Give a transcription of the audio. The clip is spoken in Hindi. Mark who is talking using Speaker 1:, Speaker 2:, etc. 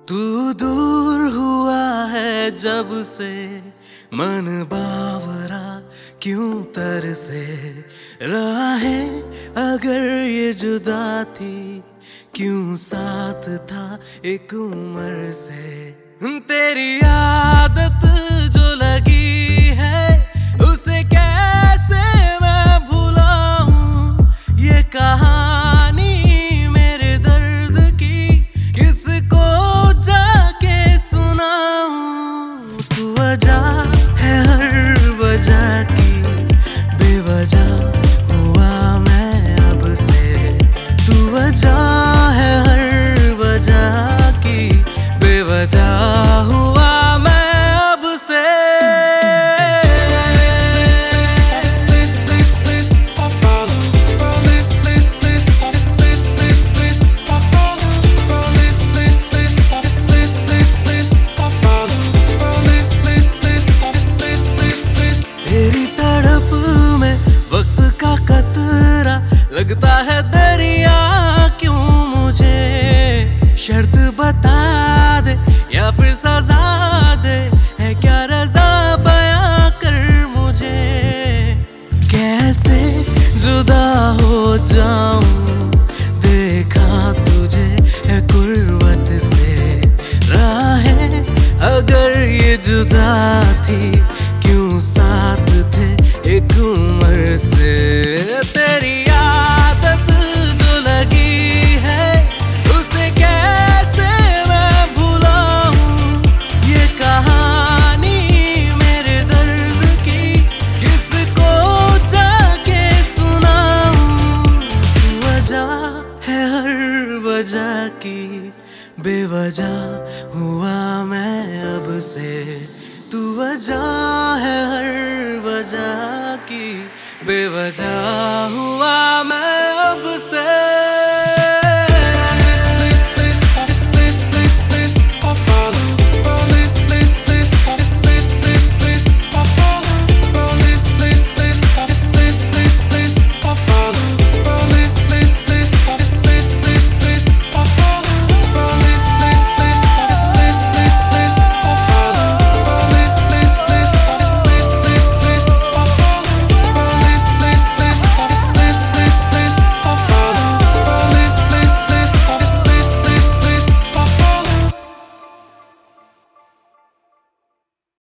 Speaker 1: तू दूर हुआ है जब से मन बावरा क्यों तरसे राहें अगर ये जुदा थी क्यों साथ था एक उम्र से। तेरी आदत जो लगी है उसे कैसे मैं भुलाऊं, ये कहानी मेरे दर्द की किसको जाके सुनाऊं। तू वजह है हर वजह की, बेवजह हुआ मैं अब से। तू वजह है हर वजह की, बेवजह हुआ मैं अब से। तेरी तड़प में वक्त का कतरा लगता है दरिया क्यों मुझे। शर्त बता दे या फिर सजा दे, है क्या रजा बयां कर मुझे। कैसे जुदा हो जाऊं देखा तुझे है कुर्बत से। राहें अगर ये जुदा थी क्यों साथ थे एक उम्र से। तेरी आदत जो लगी है उसे कैसे मैं भुलाऊं, ये कहानी मेरे दर्द की किसको जाके सुनाऊं। वजह है हर वजह की, बेवजह हुआ मैं अब से। तू वजह है हर वजह की, बेवजह हुआ मैं अब से।